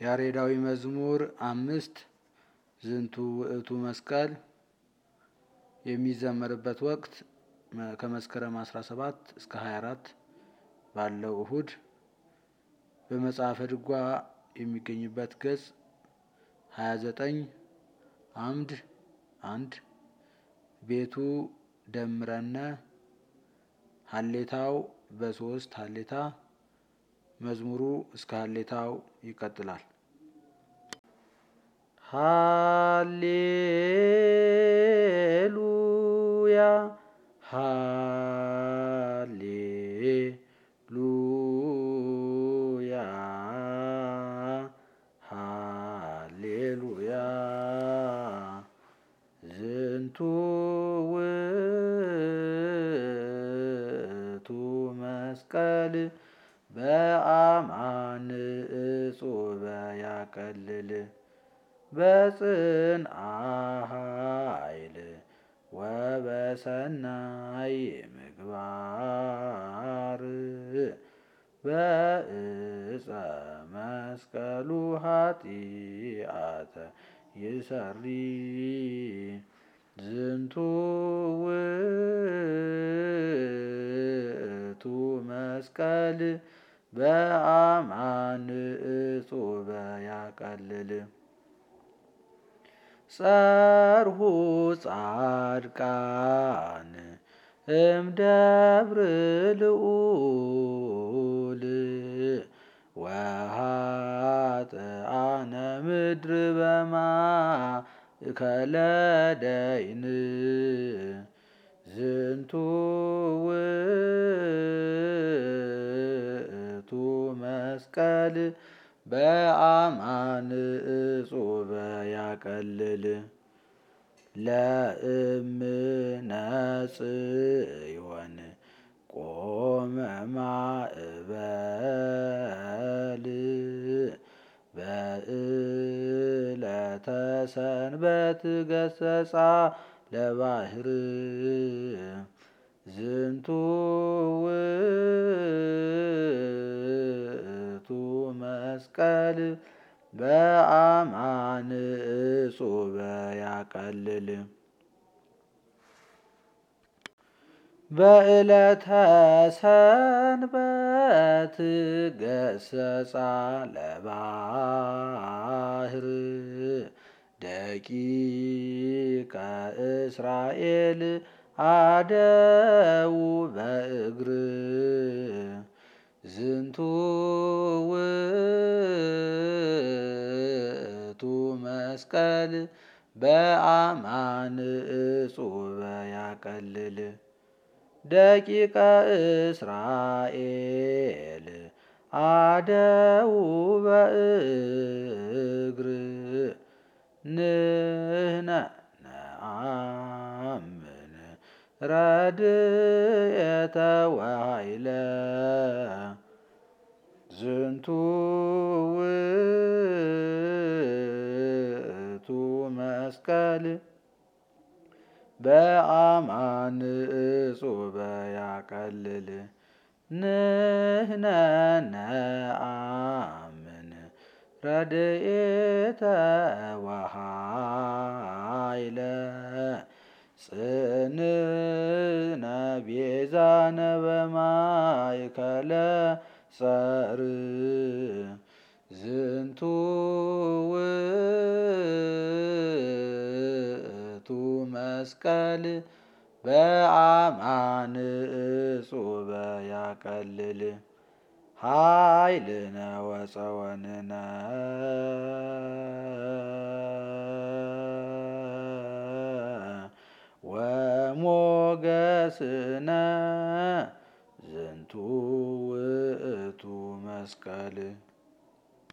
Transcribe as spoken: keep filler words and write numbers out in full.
ያሬዳዊ መዝሙር አምስት ዝንቱ ውእቱ መስቀል የሚዘመርበት ወቅት ከመስከረም አስራ ሰባት እስከ ሀያ አራት ባለው እሁድ በመጽሐፈ ድጓ የሚገኝበት ገጽ ሀያ ዘጠኝ አምድ አንድ ቤቱ ደምረነ ሀሌታው በሶስት ሀሌታ መዝሙሩ እስከ ሀሌታው ይቀጥላል። ሃሌሉያ ሃሌሉያ ሃሌሉያ ዝንቱ ውእቱ መስቀል በአማን እጹበ ያቀልል በጽንዓ ኃይል ወበሰናይ ምግባር በእፀ መስቀሉ ኃጢአተ ይሰሪ ዝንቱ ውእቱ መስቀል በአማን እጹበ ያቀልል ጸርሁ ጻድቃን እምደብር ልዑል ወኃጥአነ ምድር በማእከለ ደይን ዝንቱ ውእቱ መስቀል በአማን እጹበ ያቀልል ለእምነ ጽዮን ቆመ ማእበል በዕለተ ሰንበት ገሰጻ ለባህር ዝንቱ ውእቱ መስቀል በአማን እጹበ ያቀልል በዕለተ ሰንበት ገሰጻ ለባህር ደቂቀ እስራኤል አደው በእግር ዝንቱ ውእቱ መስቀል በአማን እጹበ ያቀልል ደቂቀ እስራኤል አደው በእግር ንሕነ ነአምን ረድኤተ ወኃይለ ዝንቱ ውእቱ መስቀል በአማን እጹበ ያቀልል ንሕነ ነአምን ረድኤተ ወኃይለ ጽንዕነ ቤዛነ በማእከለ ጸር ዝንቱ ውእቱ መስቀል በአማን እጹበ ያቀልል ኃይልነ ወፀወንነ ወሞገስነ ዝንቱ ውእቱ መስቀል